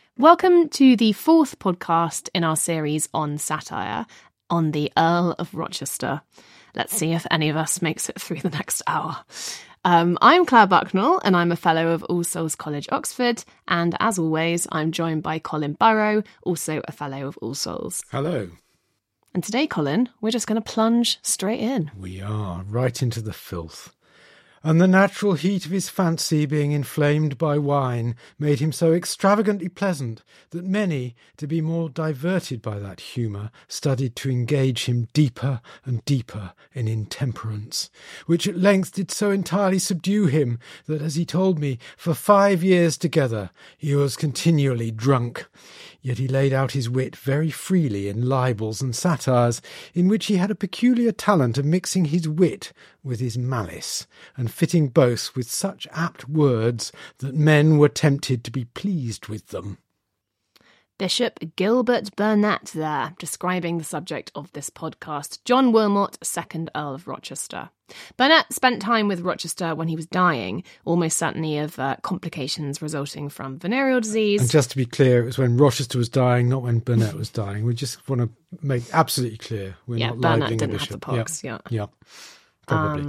Welcome to the fourth podcast in our series on satire on the Earl of Rochester. Let's see if any of us makes it through the next hour. I'm Claire Bucknell and I'm a Fellow of All Souls College, Oxford. And as always, I'm joined by Colin Burrow, also a Fellow of All Souls. Hello. And today, Colin, we're just going to plunge straight in. We are, right into the filth. And the natural heat of his fancy being inflamed by wine made him so extravagantly pleasant that many, to be more diverted by that humour, studied to engage him deeper and deeper in intemperance, which at length did so entirely subdue him that, as he told me, for 5 years together he was continually drunk. Yet he laid out his wit very freely in libels and satires, in which he had a peculiar talent of mixing his wit with his malice, and fitting both with such apt words that men were tempted to be pleased with them. Bishop Gilbert Burnet there, describing the subject of this podcast, John Wilmot, 2nd Earl of Rochester. Burnet spent time with Rochester when he was dying, almost certainly of complications resulting from venereal disease. And just to be clear, it was when Rochester was dying, not when Burnet was dying. We just want to make absolutely clear we're not libeling Burnet a didn't bishop. have the pox, Yeah, probably.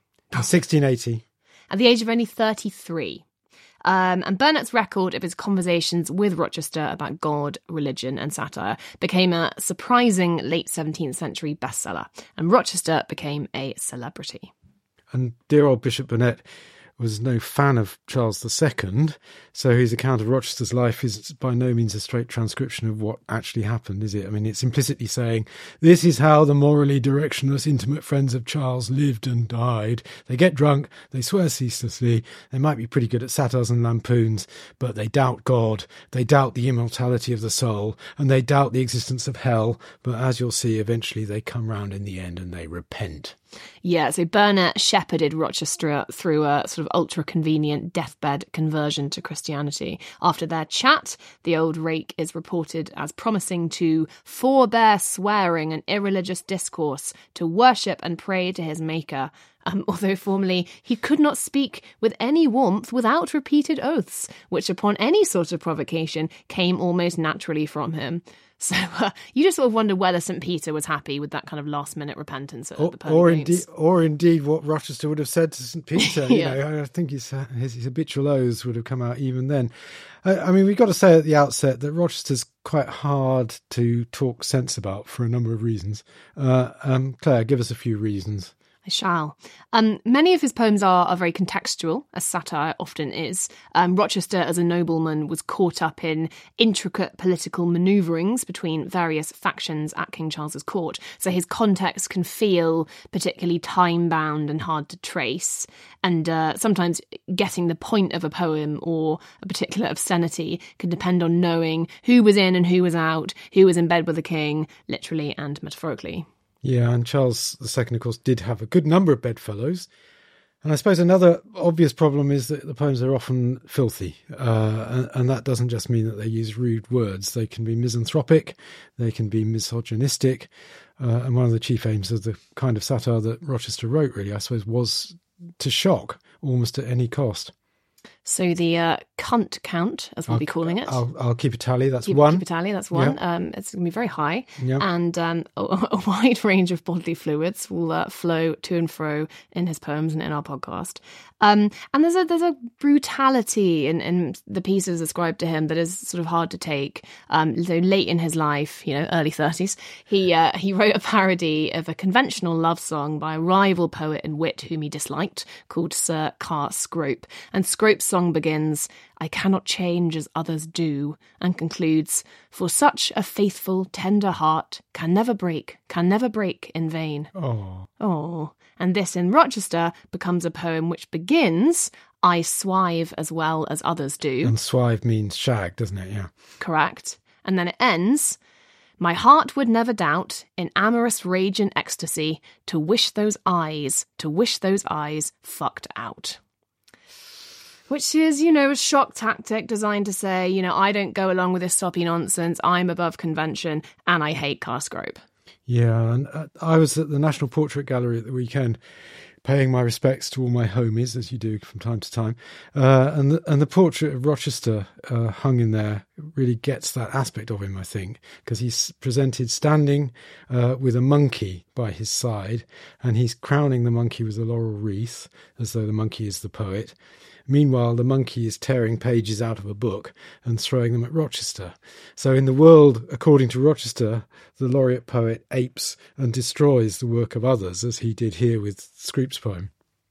1680. At the age of only 33. And Burnet's record of his conversations with Rochester about God, religion and satire became a surprising late 17th century bestseller, and Rochester became a celebrity. And dear old Bishop Burnet was no fan of Charles II, so his account of Rochester's life is by no means a straight transcription of what actually happened, is it? I mean, it's implicitly saying, this is how the morally directionless intimate friends of Charles lived and died. They get drunk, they swear ceaselessly, they might be pretty good at satires and lampoons, but they doubt God, they doubt the immortality of the soul, and they doubt the existence of hell, but as you'll see, eventually they come round in the end and they repent. Yeah, so Burnet shepherded Rochester through a sort of ultra-convenient deathbed conversion to Christianity. After their chat, the old rake is reported as promising to forbear swearing and irreligious discourse, to worship and pray to his Maker. Although formerly he could not speak with any warmth without repeated oaths, which upon any sort of provocation came almost naturally from him. So you just sort of wonder whether St. Peter was happy with that kind of last-minute repentance at the pearly gates. Or indeed what Rochester would have said to St. Peter. I think his habitual oaths would have come out even then. I mean, we've got to say at the outset that Rochester's quite hard to talk sense about for a number of reasons. Claire, give us a few reasons. I shall. Many of his poems are very contextual, as satire often is. Rochester, as a nobleman, was caught up in intricate political manoeuvrings between various factions at King Charles's court, so his context can feel particularly time-bound and hard to trace. And sometimes getting the point of a poem or a particular obscenity can depend on knowing who was in and who was out, who was in bed with the king, literally and metaphorically. Yeah, and Charles II, of course, did have a good number of bedfellows. And I suppose another obvious problem is that the poems are often filthy. And that doesn't just mean that they use rude words. They can be misanthropic, they can be misogynistic. And one of the chief aims of the kind of satire that Rochester wrote, really, I suppose, was to shock almost at any cost. So the cunt count, as we'll be calling it. I'll keep a tally. That's one. Keep a tally. That's one. Yep. It's going to be very high. Yep. And a wide range of bodily fluids will flow to and fro in his poems and in our podcast. And there's a brutality in the pieces ascribed to him that is sort of hard to take. So late in his life, early 30s, he wrote a parody of a conventional love song by a rival poet and wit whom he disliked, called Sir Car Scrope. And Scrope's song begins, "I cannot change as others do," and concludes, "For such a faithful, tender heart can never break in vain." Oh. And this in Rochester becomes a poem which begins, "I swive as well as others do." And swive means shag, doesn't it? Yeah. Correct. And then it ends, "My heart would never doubt, in amorous rage and ecstasy, to wish those eyes fucked out." Which is, a shock tactic designed to say, I don't go along with this soppy nonsense, I'm above convention, and I hate Car Scrope. Yeah, and I was at the National Portrait Gallery at the weekend paying my respects to all my homies, as you do from time to time. And the portrait of Rochester hung in there really gets that aspect of him, I think, because he's presented standing with a monkey by his side, and he's crowning the monkey with a laurel wreath, as though the monkey is the poet. Meanwhile, the monkey is tearing pages out of a book and throwing them at Rochester. So in the world, according to Rochester, the laureate poet apes and destroys the work of others, as he did here with Scrope's poem.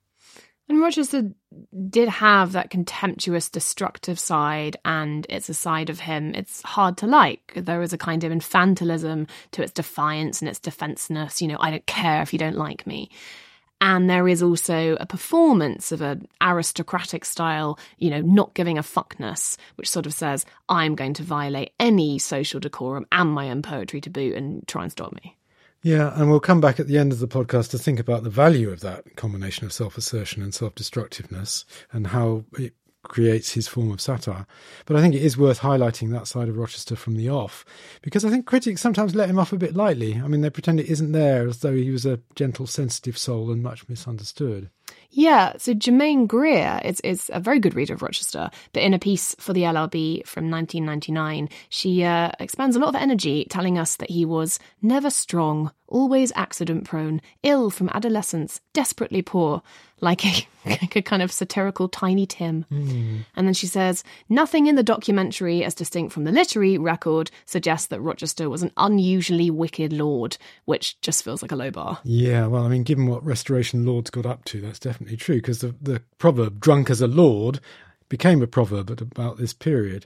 And Rochester did have that contemptuous, destructive side, and it's a side of him it's hard to like. There is a kind of infantilism to its defiance and its defensiveness. I don't care if you don't like me. And there is also a performance of an aristocratic style, not giving a fuckness, which sort of says, I'm going to violate any social decorum and my own poetry to boot and try and stop me. Yeah, and we'll come back at the end of the podcast to think about the value of that combination of self-assertion and self-destructiveness and how it creates his form of satire. But I think it is worth highlighting that side of Rochester from the off, because I think critics sometimes let him off a bit lightly. I mean, they pretend it isn't there, as though he was a gentle, sensitive soul and much misunderstood. Yeah, so Germaine Greer is a very good reader of Rochester, but in a piece for the LRB from 1999, she expends a lot of energy telling us that he was never strong, always accident-prone, ill from adolescence, desperately poor, like a kind of satirical Tiny Tim. And then she says, nothing in the documentary, as distinct from the literary record, suggests that Rochester was an unusually wicked lord, which just feels like a low bar. Yeah, well, I mean, given what Restoration lords got up to, that's definitely true, because the proverb, drunk as a lord, became a proverb at about this period.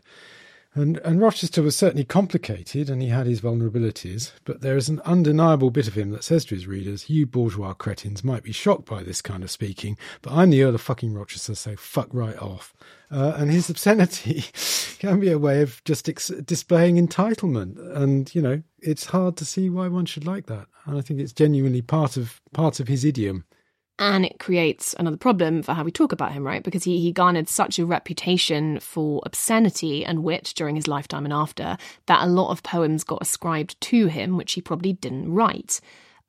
And Rochester was certainly complicated, and he had his vulnerabilities, but there is an undeniable bit of him that says to his readers, you bourgeois cretins might be shocked by this kind of speaking, but I'm the Earl of fucking Rochester, so fuck right off. And his obscenity can be a way of just displaying entitlement, and, it's hard to see why one should like that. And I think it's genuinely part of his idiom. And it creates another problem for how we talk about him, right? Because he garnered such a reputation for obscenity and wit during his lifetime and after that a lot of poems got ascribed to him, which he probably didn't write.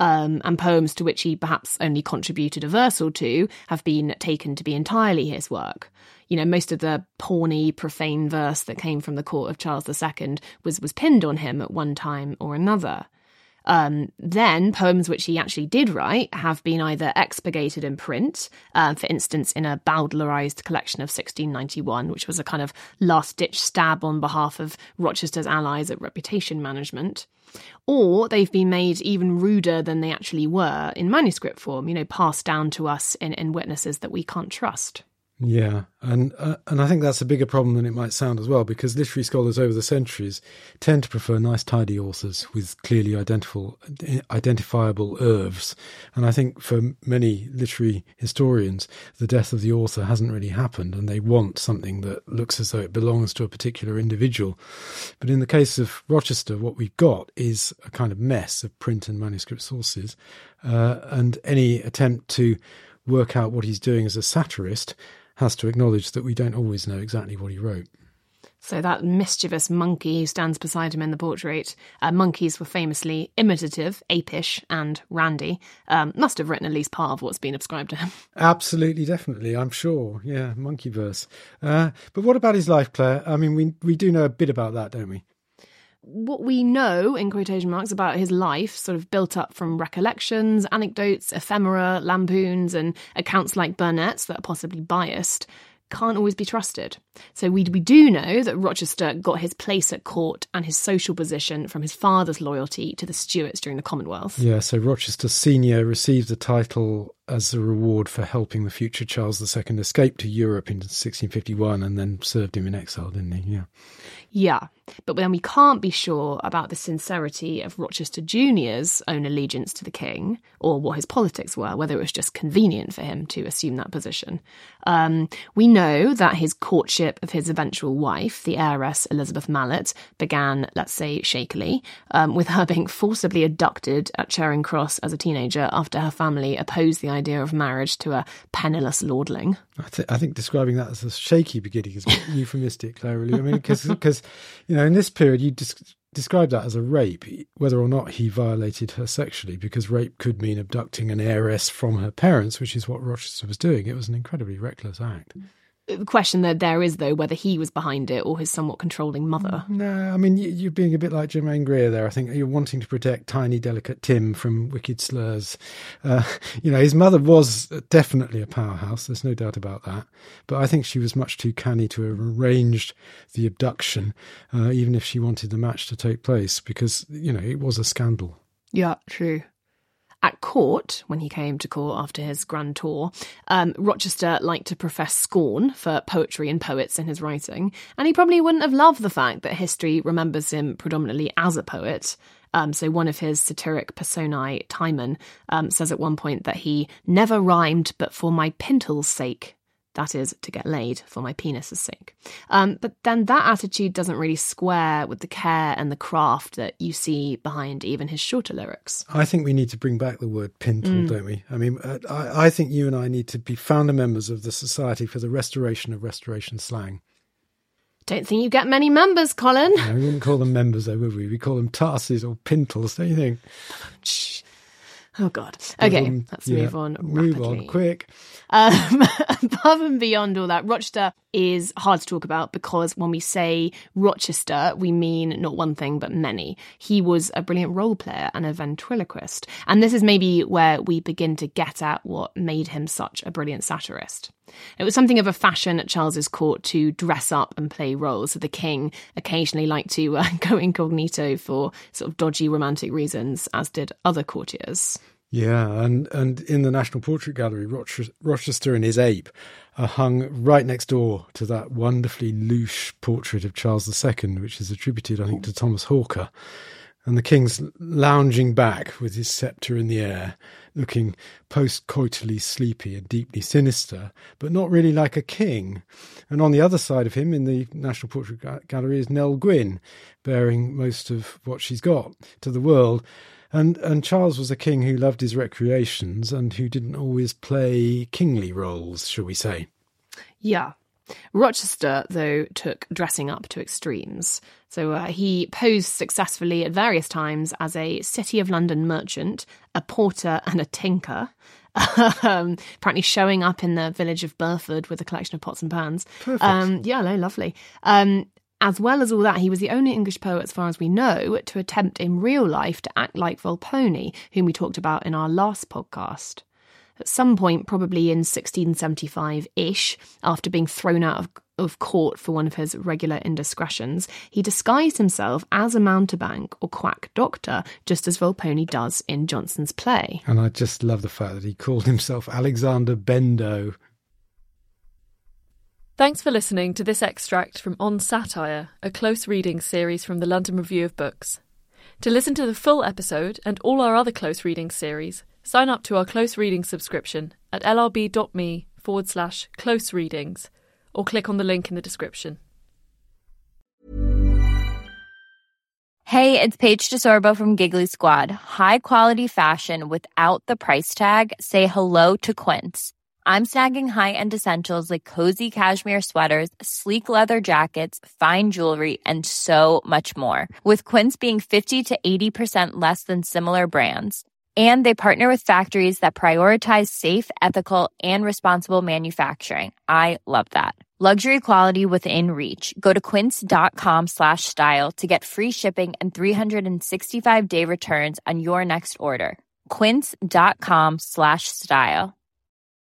And poems to which he perhaps only contributed a verse or two have been taken to be entirely his work. Most of the porny, profane verse that came from the court of Charles II was pinned on him at one time or another. Then poems which he actually did write have been either expurgated in print, for instance, in a Bowdlerized collection of 1691, which was a kind of last-ditch stab on behalf of Rochester's allies at reputation management, or they've been made even ruder than they actually were in manuscript form, passed down to us in witnesses that we can't trust. Yeah, and I think that's a bigger problem than it might sound as well, because literary scholars over the centuries tend to prefer nice, tidy authors with clearly identifiable oeuvres. And I think for many literary historians, the death of the author hasn't really happened, and they want something that looks as though it belongs to a particular individual. But in the case of Rochester, what we've got is a kind of mess of print and manuscript sources, and any attempt to work out what he's doing as a satirist has to acknowledge that we don't always know exactly what he wrote. So that mischievous monkey who stands beside him in the portrait, monkeys were famously imitative, apish and randy, must have written at least part of what's been ascribed to him. Absolutely, definitely, I'm sure. Yeah, monkey verse. But what about his life, Claire? I mean, we do know a bit about that, don't we? What we know, in quotation marks, about his life, sort of built up from recollections, anecdotes, ephemera, lampoons, and accounts like Burnet's that are possibly biased, can't always be trusted. So we do know that Rochester got his place at court and his social position from his father's loyalty to the Stuarts during the Commonwealth. Yeah, so Rochester Senior received the title as a reward for helping the future Charles II escape to Europe in 1651 and then served him in exile, didn't he? Yeah, but then we can't be sure about the sincerity of Rochester Jr.'s own allegiance to the king, or what his politics were, whether it was just convenient for him to assume that position. We know that his courtship of his eventual wife, the heiress Elizabeth Mallet, began, let's say, shakily, with her being forcibly abducted at Charing Cross as a teenager after her family opposed the idea of marriage to a penniless lordling. I think describing that as a shaky beginning is euphemistic, Claire, really. I mean, because in this period, you described that as a rape, whether or not he violated her sexually, because rape could mean abducting an heiress from her parents, which is what Rochester was doing. It was an incredibly reckless act. The question that there is, though, whether he was behind it or his somewhat controlling mother. No, I mean, you're being a bit like Germaine Greer there. I think you're wanting to protect tiny, delicate Tim from wicked slurs. His mother was definitely a powerhouse. There's no doubt about that. But I think she was much too canny to have arranged the abduction, even if she wanted the match to take place, because, it was a scandal. Yeah, true. At court, when he came to court after his grand tour, Rochester liked to profess scorn for poetry and poets in his writing, and he probably wouldn't have loved the fact that history remembers him predominantly as a poet. So one of his satiric personae, Timon, says at one point that he never rhymed but for my pintle's sake. That is, to get laid for my penis's sake. But then that attitude doesn't really square with the care and the craft that you see behind even his shorter lyrics. I think we need to bring back the word pintle, don't we? I mean, I think you and I need to be founder members of the Society for the Restoration of Restoration Slang. Don't think you get many members, Colin. No, we wouldn't call them members, though, would we? We call them tarses or pintles, don't you think? Oh, God. Okay, let's move on rapidly. Move on, quick. Above and beyond all that, Rochester is hard to talk about because when we say Rochester, we mean not one thing but many. He was a brilliant role player and a ventriloquist. And this is maybe where we begin to get at what made him such a brilliant satirist. It was something of a fashion at Charles's court to dress up and play roles. So the king occasionally liked to go incognito for sort of dodgy romantic reasons, as did other courtiers. Yeah, and in the National Portrait Gallery, Rochester and his ape are hung right next door to that wonderfully louche portrait of Charles II, which is attributed, I think, to Thomas Hawker. And the king's lounging back with his sceptre in the air, looking post-coitally sleepy and deeply sinister, but not really like a king. And on the other side of him, in the National Portrait Gallery, is Nell Gwyn, bearing most of what she's got to the world. And Charles was a king who loved his recreations and who didn't always play kingly roles, shall we say. Yeah. Rochester, though, took dressing up to extremes. So he posed successfully at various times as a City of London merchant, a porter and a tinker, apparently showing up in the village of Burford with a collection of pots and pans. Perfect. Lovely. As well as all that, he was the only English poet, as far as we know, to attempt in real life to act like Volpone, whom we talked about in our last podcast. At some point, probably in 1675-ish, after being thrown out of court for one of his regular indiscretions, he disguised himself as a mountebank or quack doctor, just as Volpone does in Jonson's play. And I just love the fact that he called himself Alexander Bendo. Thanks for listening to this extract from On Satire, a close reading series from the London Review of Books. To listen to the full episode and all our other close reading series, sign up to our close reading subscription at lrb.me/close readings or click on the link in the description. Hey, it's Paige DeSorbo from Giggly Squad. High quality fashion without the price tag. Say hello to Quince. I'm snagging high-end essentials like cozy cashmere sweaters, sleek leather jackets, fine jewelry, and so much more. With Quince being 50 to 80% less than similar brands. And they partner with factories that prioritize safe, ethical, and responsible manufacturing. I love that. Luxury quality within reach. Go to quince.com/style to get free shipping and 365-day returns on your next order. Quince.com/style.